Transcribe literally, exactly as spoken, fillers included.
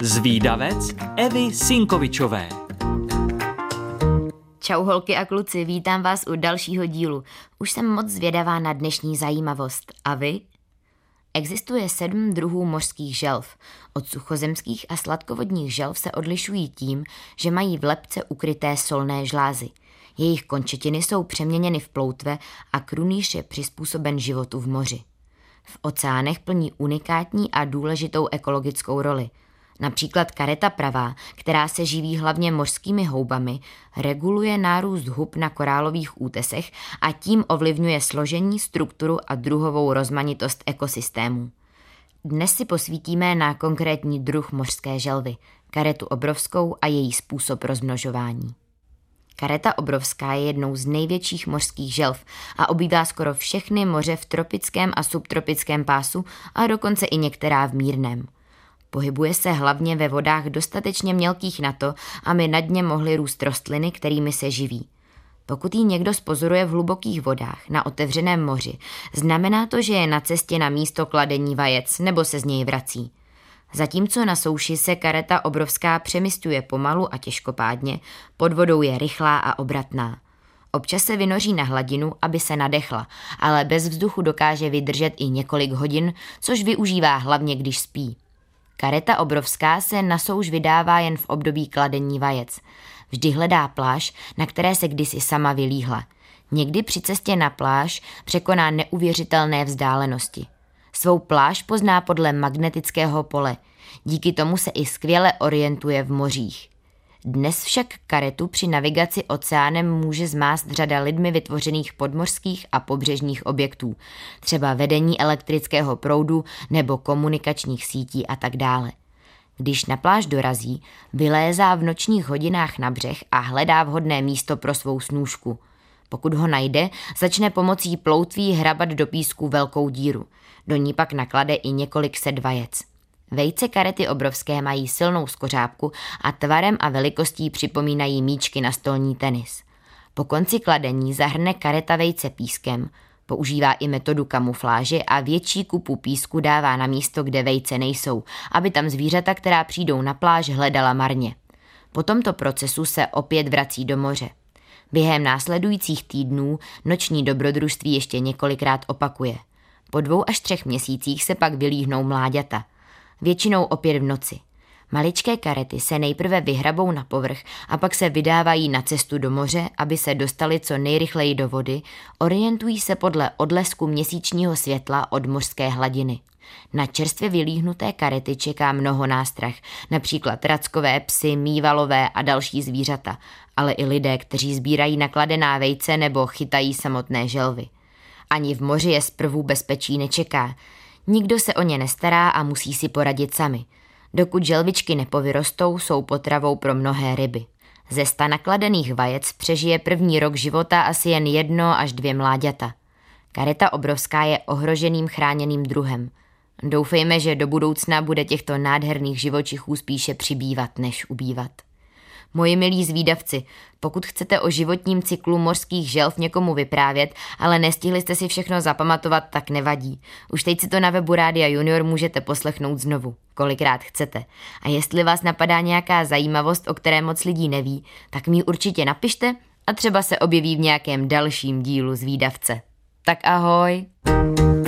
Zvídavec Evy Sinkovičové. Čau holky a kluci, vítám vás u dalšího dílu. Už jsem moc zvědavá na dnešní zajímavost. A vy? Existuje sedm druhů mořských želv. Od suchozemských a sladkovodních želv se odlišují tím, že mají v lebce ukryté solné žlázy. Jejich končetiny jsou přeměněny v ploutve a krunýř je přizpůsoben životu v moři. V oceánech plní unikátní a důležitou ekologickou roli. Například kareta pravá, která se živí hlavně mořskými houbami, reguluje nárůst hub na korálových útesech a tím ovlivňuje složení, strukturu a druhovou rozmanitost ekosystémů. Dnes si posvítíme na konkrétní druh mořské želvy, karetu obrovskou a její způsob rozmnožování. Kareta obrovská je jednou z největších mořských želv a obývá skoro všechny moře v tropickém a subtropickém pásu a dokonce i některá v mírném. Pohybuje se hlavně ve vodách dostatečně mělkých na to, aby na dně mohly růst rostliny, kterými se živí. Pokud ji někdo zpozoruje v hlubokých vodách na otevřeném moři, znamená to, že je na cestě na místo kladení vajec nebo se z něj vrací. Zatímco na souši se kareta obrovská přemysťuje pomalu a těžkopádně, pod vodou je rychlá a obratná. Občas se vynoří na hladinu, aby se nadechla, ale bez vzduchu dokáže vydržet i několik hodin, což využívá hlavně, když spí. Kareta obrovská se na souš vydává jen v období kladení vajec. Vždy hledá pláž, na které se kdysi sama vylíhla. Někdy při cestě na pláž překoná neuvěřitelné vzdálenosti. Svou pláž pozná podle magnetického pole. Díky tomu se i skvěle orientuje v mořích. Dnes však karetu při navigaci oceánem může zmást řada lidmi vytvořených podmořských a pobřežních objektů, třeba vedení elektrického proudu nebo komunikačních sítí a tak dále. Když na pláž dorazí, vylézá v nočních hodinách na břeh a hledá vhodné místo pro svou snůšku. Pokud ho najde, začne pomocí ploutví hrabat do písku velkou díru. Do ní pak naklade i několik set vajec. Vejce karety obrovské mají silnou skořápku a tvarem a velikostí připomínají míčky na stolní tenis. Po konci kladení zahrne kareta vejce pískem, používá i metodu kamufláže a větší kupu písku dává na místo, kde vejce nejsou, aby tam zvířata, která přijdou na pláž, hledala marně. Po tomto procesu se opět vrací do moře. Během následujících týdnů noční dobrodružství ještě několikrát opakuje. Po dvou až třech měsících se pak vylíhnou mláďata. Většinou opět v noci. Maličké karety se nejprve vyhrabou na povrch a pak se vydávají na cestu do moře, aby se dostali co nejrychleji do vody, orientují se podle odlesku měsíčního světla od mořské hladiny. Na čerstvě vylíhnuté karety čeká mnoho nástrah, například rackové psy, mývalové a další zvířata, ale i lidé, kteří sbírají nakladená vejce nebo chytají samotné želvy. Ani v moři je zprvu bezpečí nečeká. Nikdo se o ně nestará a musí si poradit sami. Dokud želvičky nepovyrostou, jsou potravou pro mnohé ryby. Ze sta nakladených vajec přežije první rok života asi jen jedno až dvě mláďata. Kareta obrovská je ohroženým chráněným druhem. Doufejme, že do budoucna bude těchto nádherných živočichů spíše přibývat, než ubývat. Moji milí zvídavci, pokud chcete o životním cyklu mořských želv někomu vyprávět, ale nestihli jste si všechno zapamatovat, tak nevadí. Už teď si to na webu Rádia Junior můžete poslechnout znovu, kolikrát chcete. A jestli vás napadá nějaká zajímavost, o které moc lidí neví, tak mi ji určitě napište a třeba se objeví v nějakém dalším dílu Zvídavce. Tak ahoj!